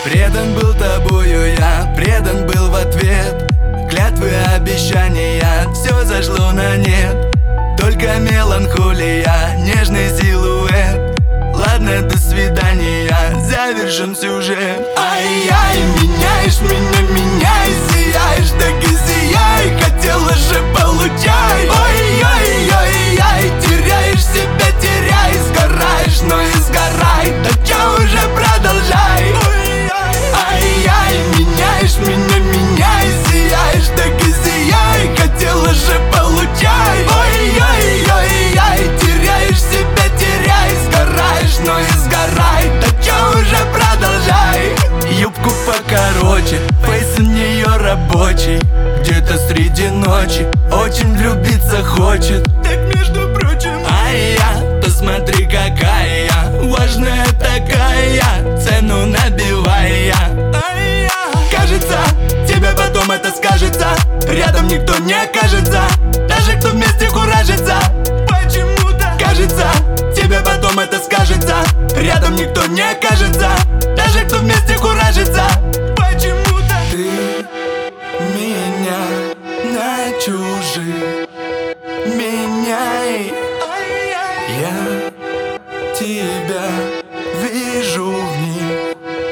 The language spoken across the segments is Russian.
Предан был тобою я, предан был в ответ. Клятвы, обещания, все зашло на нет. Только меланхолия, нежный силуэт. Ладно, до свидания, завершен сюжет. Ай-яй, меняешь меня, меняй, сияешь, так и сияй. Хотела же, получай. Ой-ой-ой-ой, теряешь себя, теряй. Сгораешь, но и сгорай. Так чё уже продолжай. Ай-яй, меняешь меня, меняй, сияешь, так и сияй. Хотела же, получай. Ой-ой-ой-ой, теряешь себя, теряй. Сгораешь, но и сгорай. Так чё уже продолжай. Юбку покороче, фейс у нее рабочий. Где-то среди ночи очень влюбиться хочет. Так между прочим. А я, посмотри какая я, важная такая, цену набивая. Кажется, тебе потом это скажется. Рядом никто не окажется, даже кто вместе куражится. Почему-то кажется, тебе потом это скажется. Рядом никто не окажется, даже кто вместе куражится. Почему-то ты меня на чужих меняй. Я тебя вижу в них,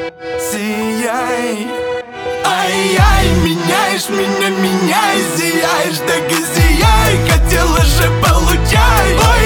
сияй. Ай-яй, меняешь меня, меняй, сияешь, так и сияй. Хотела же, получай. Ой,